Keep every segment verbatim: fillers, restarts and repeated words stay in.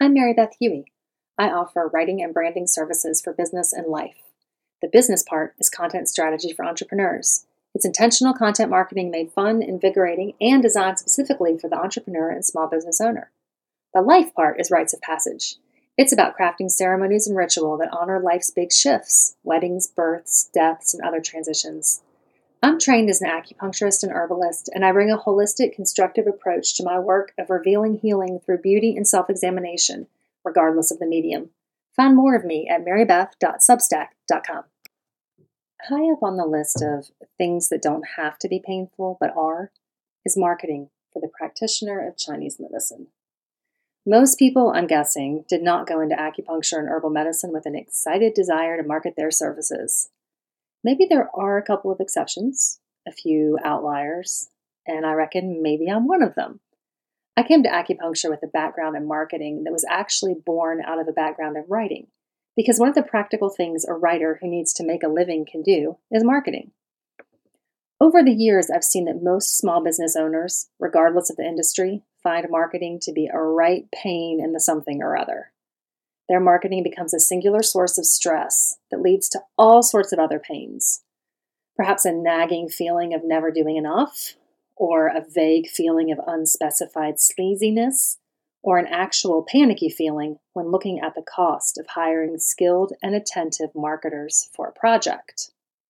I'm Mary Beth Huey. I offer writing and branding services for business and life. The business part is content strategy for entrepreneurs. It's intentional content marketing made fun, invigorating, and designed specifically for the entrepreneur and small business owner. The life part is rites of passage. It's about crafting ceremonies and ritual that honor life's big shifts, weddings, births, deaths, and other transitions. I'm trained as an acupuncturist and herbalist, and I bring a holistic, constructive approach to my work of revealing healing through beauty and self-examination, regardless of the medium. Find more of me at marybeth dot substack dot com. High up on the list of things that don't have to be painful but are is marketing for the practitioner of Chinese medicine. Most people, I'm guessing, did not go into acupuncture and herbal medicine with an excited desire to market their services. Maybe there are a couple of exceptions, a few outliers, and I reckon maybe I'm one of them. I came to acupuncture with a background in marketing that was actually born out of a background in writing, because one of the practical things a writer who needs to make a living can do is marketing. Over the years, I've seen that most small business owners, regardless of the industry, find marketing to be a right pain in the something or other. Their marketing becomes a singular source of stress that leads to all sorts of other pains. Perhaps a nagging feeling of never doing enough, or a vague feeling of unspecified sleaziness, or an actual panicky feeling when looking at the cost of hiring skilled and attentive marketers for a project.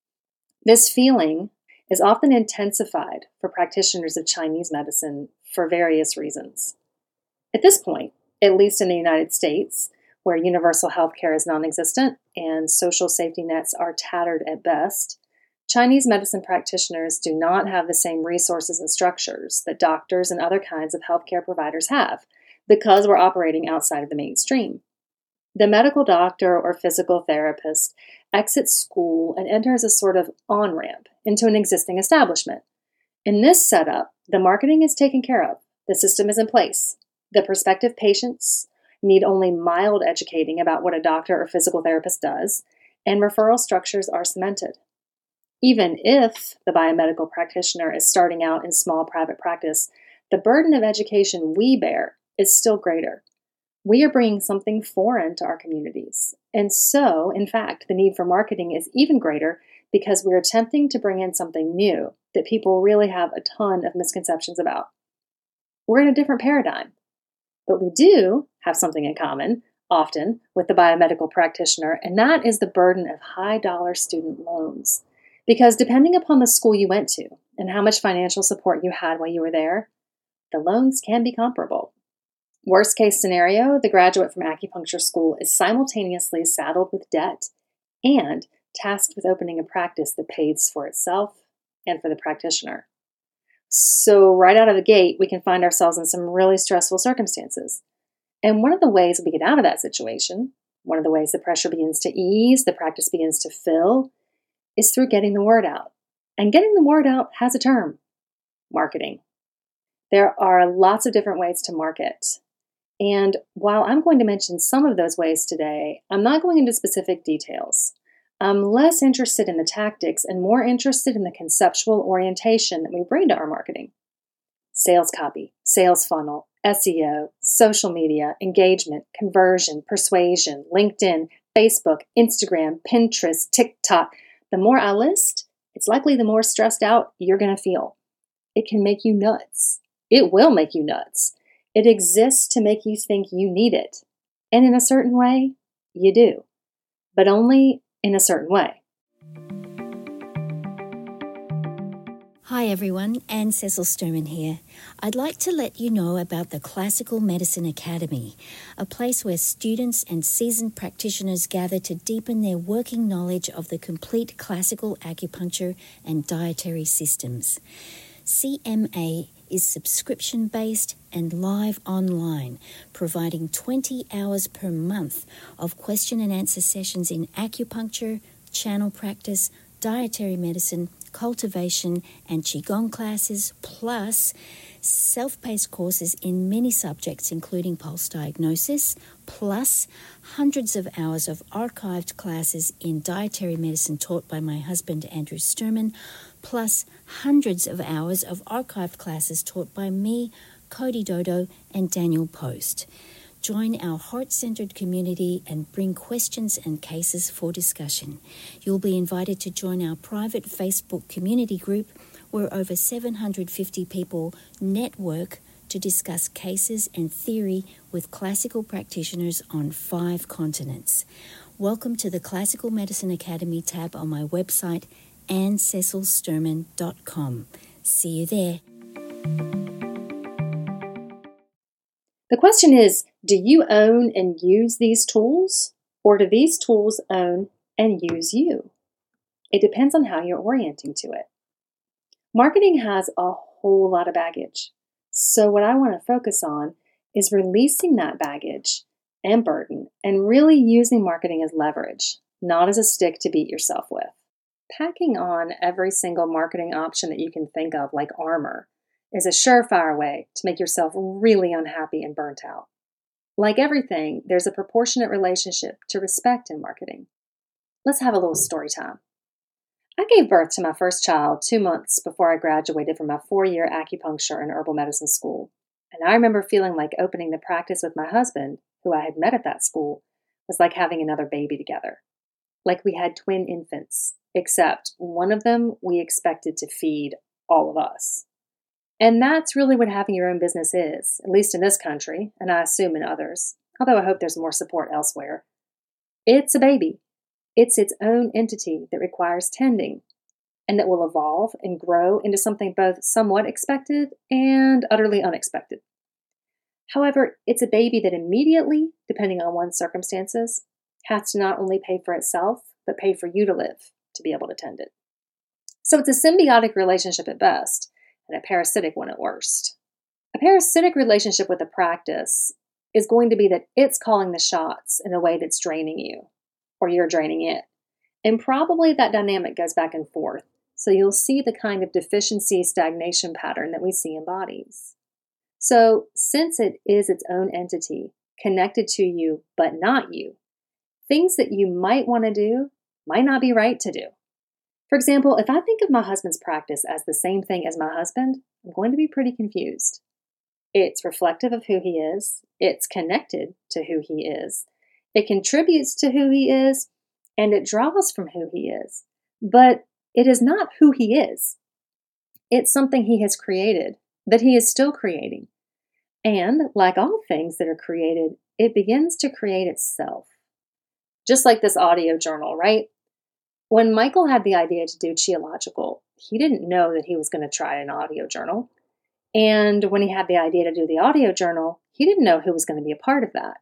This feeling is often intensified for practitioners of Chinese medicine for various reasons. At this point, at least in the United States, where universal health care is non-existent and social safety nets are tattered at best, Chinese medicine practitioners do not have the same resources and structures that doctors and other kinds of healthcare providers have, because we're operating outside of the mainstream. The medical doctor or physical therapist exits school and enters a sort of on-ramp into an existing establishment. In this setup, the marketing is taken care of, the system is in place, the prospective patients need only mild educating about what a doctor or physical therapist does, and referral structures are cemented. Even if the biomedical practitioner is starting out in small private practice, the burden of education we bear is still greater. We are bringing something foreign to our communities. And so, in fact, the need for marketing is even greater because we're attempting to bring in something new that people really have a ton of misconceptions about. We're in a different paradigm. But we do have something in common, often, with the biomedical practitioner, and that is the burden of high-dollar student loans. Because depending upon the school you went to and how much financial support you had while you were there, the loans can be comparable. Worst case scenario, the graduate from acupuncture school is simultaneously saddled with debt and tasked with opening a practice that pays for itself and for the practitioner. So right out of the gate, we can find ourselves in some really stressful circumstances. And one of the ways we get out of that situation, one of the ways the pressure begins to ease, the practice begins to fill, is through getting the word out. And getting the word out has a term: marketing. There are lots of different ways to market. And while I'm going to mention some of those ways today, I'm not going into specific details. I'm less interested in the tactics and more interested in the conceptual orientation that we bring to our marketing. Sales copy, sales funnel, S E O, social media, engagement, conversion, persuasion, LinkedIn, Facebook, Instagram, Pinterest, TikTok. The more I list, it's likely the more stressed out you're going to feel. It can make you nuts. It will make you nuts. It exists to make you think you need it. And in a certain way, you do. But only in a certain way. Hi everyone, Anne Cecil Sturman here. I'd like to let you know about the Classical Medicine Academy, a place where students and seasoned practitioners gather to deepen their working knowledge of the complete classical acupuncture and dietary systems. C M A is subscription-based and live online, providing twenty hours per month of question and answer sessions in acupuncture, channel practice, dietary medicine, cultivation, and Qigong classes, plus self-paced courses in many subjects, including pulse diagnosis, plus hundreds of hours of archived classes in dietary medicine taught by my husband, Andrew Sturman, plus hundreds of hours of archived classes taught by me, Cody Dodo, and Daniel Post. Join our heart-centered community and bring questions and cases for discussion. You'll be invited to join our private Facebook community group where over seven hundred fifty people network to discuss cases and theory with classical practitioners on five continents. Welcome to the Classical Medicine Academy tab on my website, anne cecil sturman dot com. See you there. The question is, do you own and use these tools, or do these tools own and use you? It depends on how you're orienting to it. Marketing has a whole lot of baggage. So what I want to focus on is releasing that baggage and burden and really using marketing as leverage, not as a stick to beat yourself with. Packing on every single marketing option that you can think of like armor is a surefire way to make yourself really unhappy and burnt out. Like everything, there's a proportionate relationship to respect in marketing. Let's have a little story time. I gave birth to my first child two months before I graduated from my four-year acupuncture and herbal medicine school. And I remember feeling like opening the practice with my husband, who I had met at that school, was like having another baby together. Like we had twin infants, except one of them we expected to feed all of us. And that's really what having your own business is, at least in this country, and I assume in others, although I hope there's more support elsewhere. It's a baby. It's its own entity that requires tending and that will evolve and grow into something both somewhat expected and utterly unexpected. However, it's a baby that immediately, depending on one's circumstances, has to not only pay for itself, but pay for you to live to be able to tend it. So it's a symbiotic relationship at best, and a parasitic one at worst. A parasitic relationship with a practice is going to be that it's calling the shots in a way that's draining you, or you're draining it. And probably that dynamic goes back and forth, so you'll see the kind of deficiency stagnation pattern that we see in bodies. So since it is its own entity, connected to you but not you, things that you might want to do might not be right to do. For example, if I think of my husband's practice as the same thing as my husband, I'm going to be pretty confused. It's reflective of who he is. It's connected to who he is. It contributes to who he is, and it draws from who he is. But it is not who he is. It's something he has created, that he is still creating. And like all things that are created, it begins to create itself. Just like this audio journal, right? When Michael had the idea to do Qiological, he didn't know that he was going to try an audio journal. And when he had the idea to do the audio journal, he didn't know who was going to be a part of that.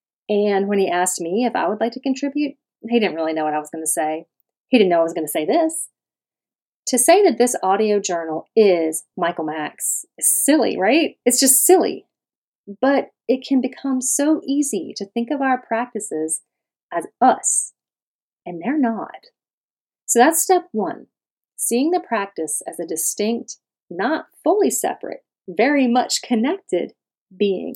And when he asked me if I would like to contribute, he didn't really know what I was going to say. He didn't know I was going to say this. To say that this audio journal is Michael Max is silly, right? It's just silly. But it can become so easy to think of our practices as us, and they're not. So that's step one, seeing the practice as a distinct, not fully separate, very much connected being.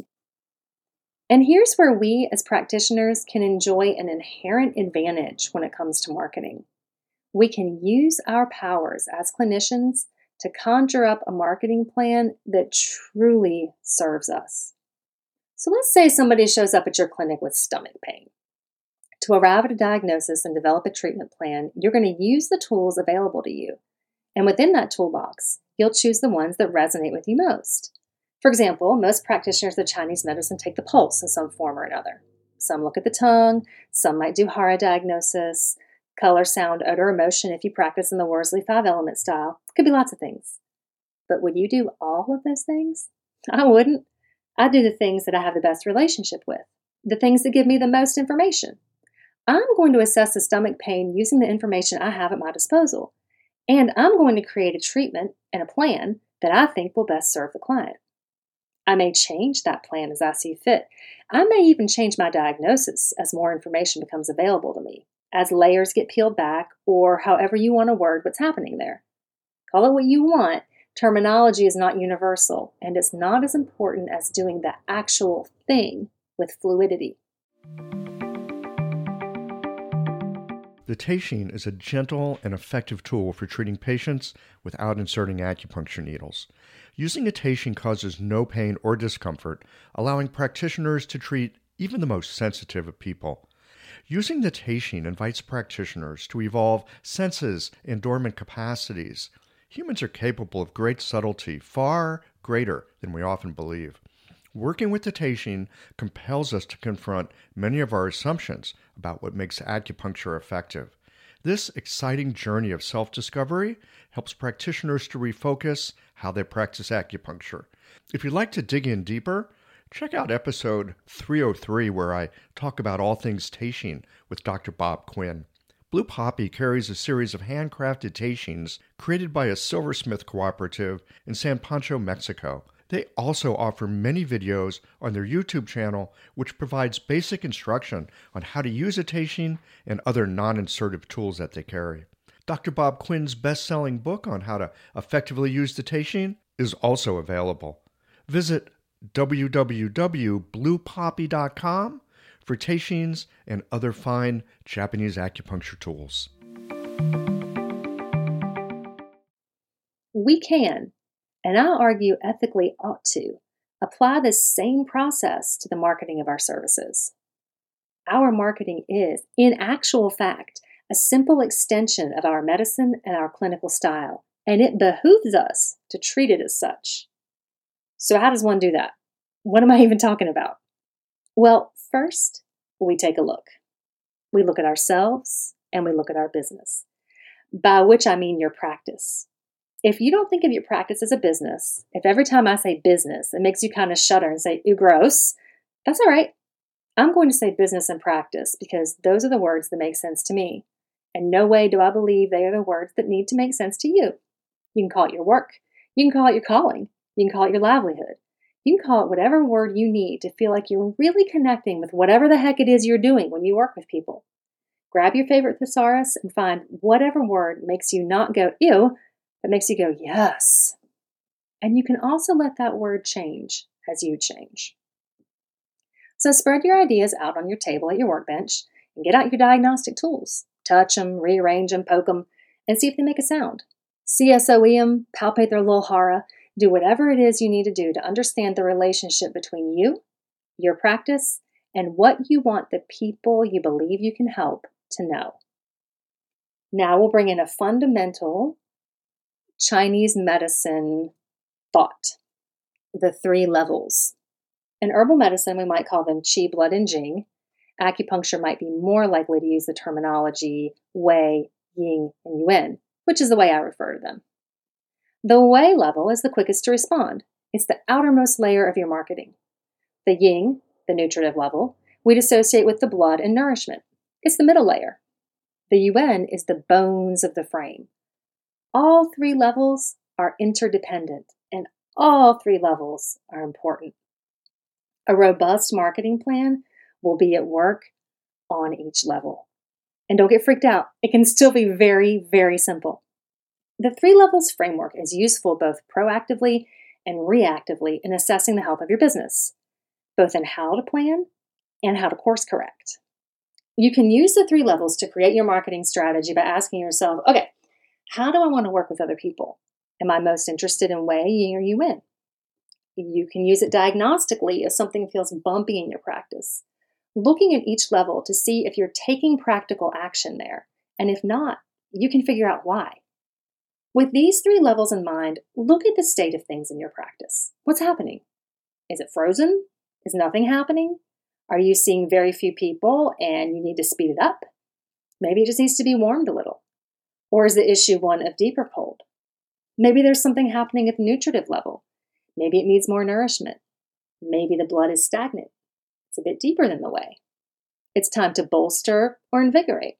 And here's where we as practitioners can enjoy an inherent advantage when it comes to marketing. We can use our powers as clinicians to conjure up a marketing plan that truly serves us. So let's say somebody shows up at your clinic with stomach pain. To arrive at a diagnosis and develop a treatment plan, you're going to use the tools available to you. And within that toolbox, you'll choose the ones that resonate with you most. For example, most practitioners of Chinese medicine take the pulse in some form or another. Some look at the tongue, some might do Hara diagnosis, color, sound, odor, emotion if you practice in the Worsley five-element style. It could be lots of things. But would you do all of those things? I wouldn't. I do the things that I have the best relationship with, the things that give me the most information. I'm going to assess the stomach pain using the information I have at my disposal, and I'm going to create a treatment and a plan that I think will best serve the client. I may change that plan as I see fit. I may even change my diagnosis as more information becomes available to me, as layers get peeled back, or however you want to word what's happening there. Call it what you want. Terminology is not universal, and it's not as important as doing the actual thing with fluidity. The Teishin is a gentle and effective tool for treating patients without inserting acupuncture needles. Using a Teishin causes no pain or discomfort, allowing practitioners to treat even the most sensitive of people. Using the Teishin invites practitioners to evolve senses and dormant capacities. Humans are capable of great subtlety, far greater than we often believe. Working with the Teishin compels us to confront many of our assumptions about what makes acupuncture effective. This exciting journey of self-discovery helps practitioners to refocus how they practice acupuncture. If you'd like to dig in deeper, check out episode three oh three, where I talk about all things Teishin with Doctor Bob Quinn. Blue Poppy carries a series of handcrafted Teishins created by a silversmith cooperative in San Pancho, Mexico. They also offer many videos on their YouTube channel, which provides basic instruction on how to use a Teishin and other non-insertive tools that they carry. Doctor Bob Quinn's best-selling book on how to effectively use the Teishin is also available. Visit w w w dot blue poppy dot com for Teishins and other fine Japanese acupuncture tools. We can, and I'll argue ethically ought to, apply this same process to the marketing of our services. Our marketing is, in actual fact, a simple extension of our medicine and our clinical style, and it behooves us to treat it as such. So how does one do that? What am I even talking about? Well, first, we take a look. We look at ourselves and we look at our business, by which I mean your practice. If you don't think of your practice as a business, if every time I say business, it makes you kind of shudder and say, ew, gross, that's all right. I'm going to say business and practice because those are the words that make sense to me. And no way do I believe they are the words that need to make sense to you. You can call it your work. You can call it your calling. You can call it your livelihood. You can call it whatever word you need to feel like you're really connecting with whatever the heck it is you're doing when you work with people. Grab your favorite thesaurus and find whatever word makes you not go, ew, but makes you go, yes. And you can also let that word change as you change. So spread your ideas out on your table at your workbench and get out your diagnostic tools. Touch them, rearrange them, poke them, and see if they make a sound. C S O E them, palpate their little hara. Do whatever it is you need to do to understand the relationship between you, your practice, and what you want the people you believe you can help to know. Now we'll bring in a fundamental Chinese medicine thought, the three levels. In herbal medicine, we might call them qi, blood, and jing. Acupuncture might be more likely to use the terminology wei, yin, and yuan, which is the way I refer to them. The wei level is the quickest to respond. It's the outermost layer of your marketing. The yin, the nutritive level, we'd associate with the blood and nourishment. It's the middle layer. The yuan is the bones of the frame. All three levels are interdependent, and all three levels are important. A robust marketing plan will be at work on each level. And don't get freaked out. It can still be very, very simple. The three levels framework is useful both proactively and reactively in assessing the health of your business, both in how to plan and how to course correct. You can use the three levels to create your marketing strategy by asking yourself, okay, how do I want to work with other people? Am I most interested in wei, yin, or yuan? You can use it diagnostically if something feels bumpy in your practice, looking at each level to see if you're taking practical action there, and if not, you can figure out why. With these three levels in mind, look at the state of things in your practice. What's happening? Is it frozen? Is nothing happening? Are you seeing very few people and you need to speed it up? Maybe it just needs to be warmed a little. Or is the issue one of deeper cold? Maybe there's something happening at the nutritive level. Maybe it needs more nourishment. Maybe the blood is stagnant. It's a bit deeper than the wei. It's time to bolster or invigorate.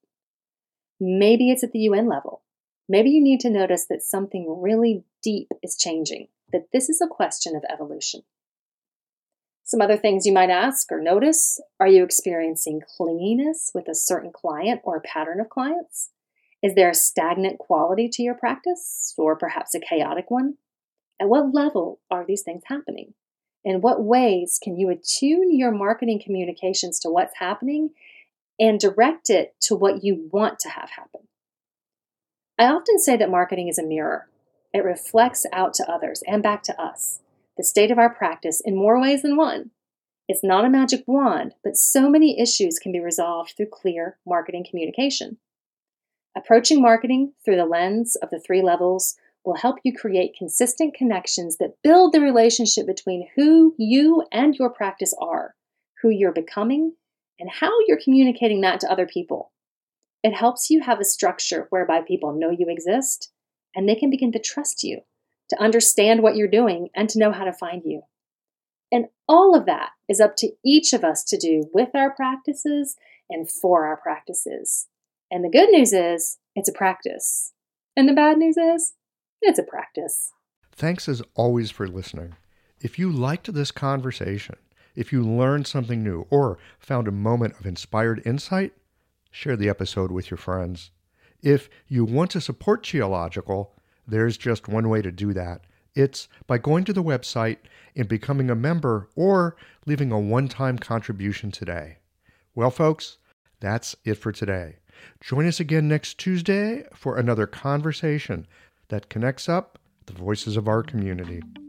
Maybe it's at the yuan level. Maybe you need to notice that something really deep is changing, that this is a question of evolution. Some other things you might ask or notice: are you experiencing clinginess with a certain client or pattern of clients? Is there a stagnant quality to your practice, or perhaps a chaotic one? At what level are these things happening? In what ways can you attune your marketing communications to what's happening and direct it to what you want to have happen. I often say that marketing is a mirror. It reflects out to others and back to us the state of our practice in more ways than one. It's not a magic wand, but so many issues can be resolved through clear marketing communication. Approaching marketing through the lens of the three levels will help you create consistent connections that build the relationship between who you and your practice are, who you're becoming, and how you're communicating that to other people. It helps you have a structure whereby people know you exist, and they can begin to trust you, to understand what you're doing, and to know how to find you. And all of that is up to each of us to do with our practices and for our practices. And the good news is, it's a practice. And the bad news is, it's a practice. Thanks as always for listening. If you liked this conversation, if you learned something new or found a moment of inspired insight, share the episode with your friends. If you want to support Qiological, there's just one way to do that. It's by going to the website and becoming a member or leaving a one-time contribution today. Well, folks, that's it for today. Join us again next Tuesday for another conversation that connects up the voices of our community.